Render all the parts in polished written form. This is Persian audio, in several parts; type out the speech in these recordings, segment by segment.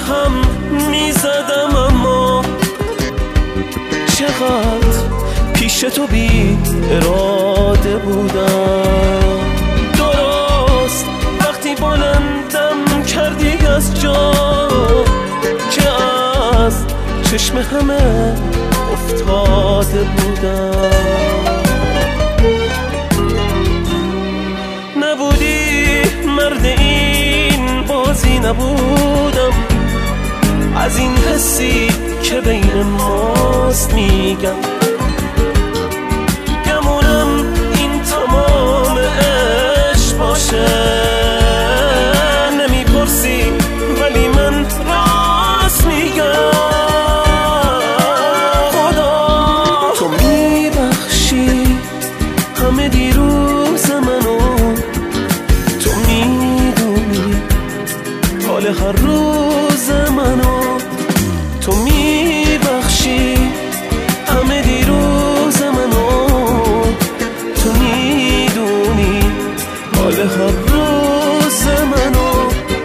هم میزدم، اما چقدر پیش تو بی اراده بودم. درست وقتی بلندم کردی از جا که از چشم همه افتاده بودم. نبودی مرد این بازی، نبودم از این حسی که بین ماست میگم. گمونم این تمام عشق باشه، نمیپرسی ولی من راست میگم. خدا تو میبخشی همه دیروز منو، تو میدونی حال هر روز منو، تو میبخشی همه دیروز منو، تو میدونی حال هر روز منو.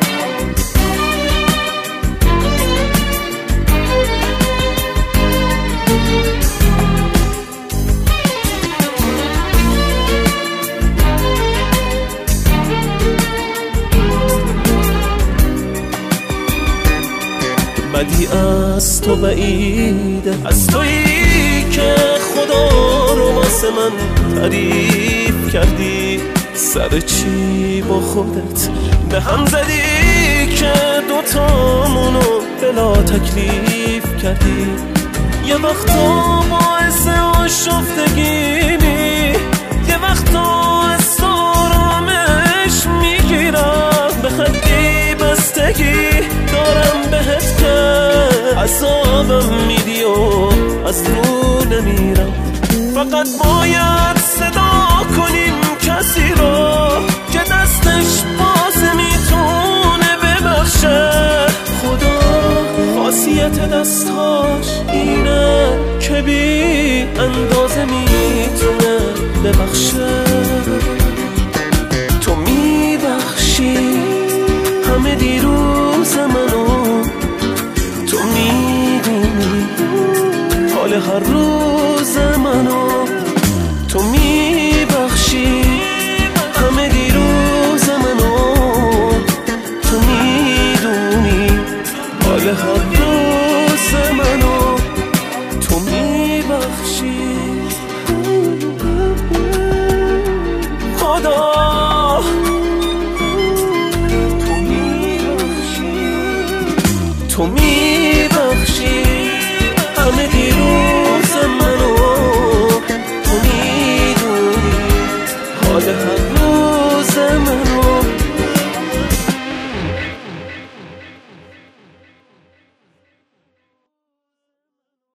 بدی از تو بعیده، از تویی که خدا رو واسه من تعریف کردی. سر چی با خودت به هم زدی که دوتامونو بلا تکلیف کردی؟ یه وقتا باعث آشفتگی می، یه وقتا از آرامش میگیرم. به خندی بستگی دارم بهت که عذابم میدی و از رو نمیرم. فقط باید صدا کنیم کسی رو که دستش باز میتونه ببخشه. خدا خاصیت دستاش اینه که بی اندازه میتونه ببخشه. تو میبخشی همه دیروز منو، تو میدونی حال هر روز منو، تو میبخشی همه دیروز منو، تو میدونی حال هر روز منو، تو میبخشی. خدا تو میبخشی همه دیروز